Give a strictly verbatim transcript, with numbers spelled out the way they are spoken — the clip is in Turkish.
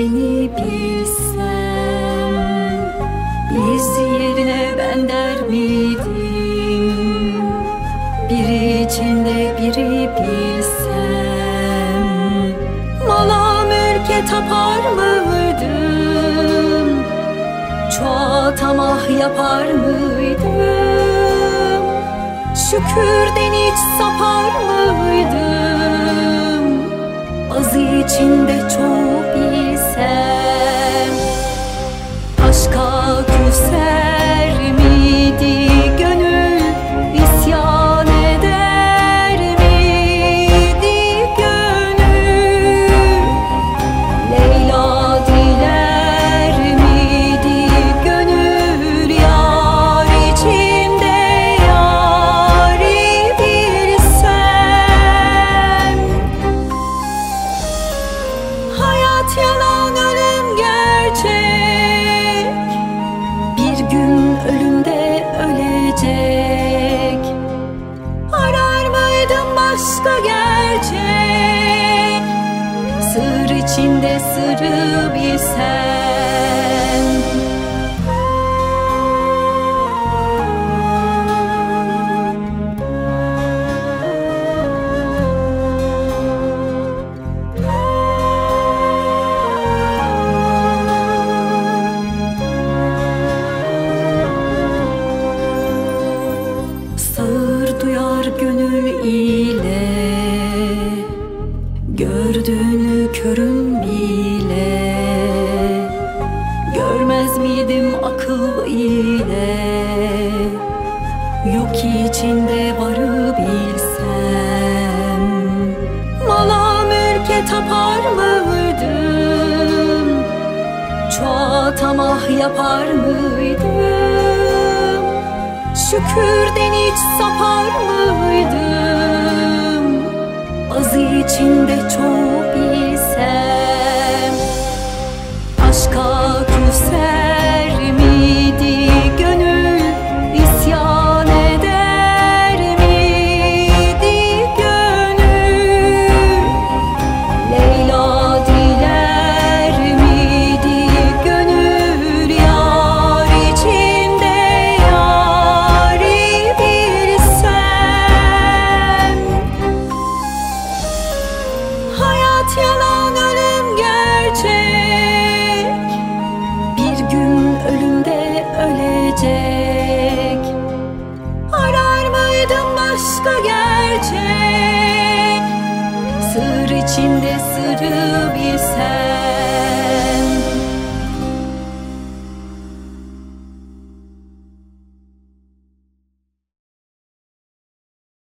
beni bilsem, biz yerine ben der miydim? Biri içinde biri bilsem, mala mülke tapar mıydım? Çoğa tamah yapar mıydım? Şükürden hiç sapar mıydım? Az içinde çoğu bilsem, aşka küser miydi gönül, isyan eder miydi gönül? Leyla diler miydi gönül, yar içinde yari bilsem? Hayat yalan, ölüm gerçek, bir gün ölümde ölecek. Arar mıydım başka gerçek, sır içinde sırrı bilsem? Sağır duyar gönül ile, gördüğünü körüm bile. Görmez miydim akıl ile, yok içinde varı bilsem? Mala mülke tapar mıydım? Çoğa tamah yapar mıydım? Şükürden hiç sapar mıydım? Az içinde çoğu bilsem, aşka küser